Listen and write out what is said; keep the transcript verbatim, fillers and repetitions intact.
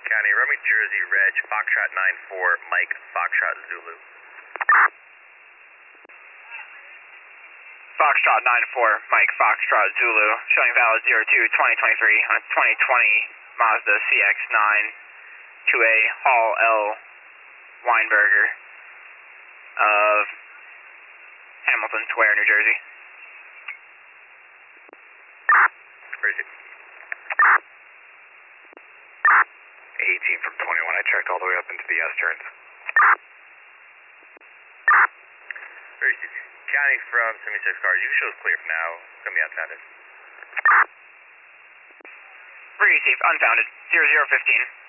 County, Rummy, Jersey, Reg, Foxtrot nine four, Mike, Foxtrot Zulu. Foxtrot nine four, Mike, Foxtrot Zulu, showing valid zero two twenty twenty-three on a twenty twenty Mazda C X nine to a Hall L. Weinberger of Hamilton Square, New Jersey. Where is it? eighteen from twenty-one, I checked all the way up into the S-turns. Where is it? County from seventy-six cars, you can show us clear for now, it's going to be unfounded. Receive, unfounded, zero zero fifteen.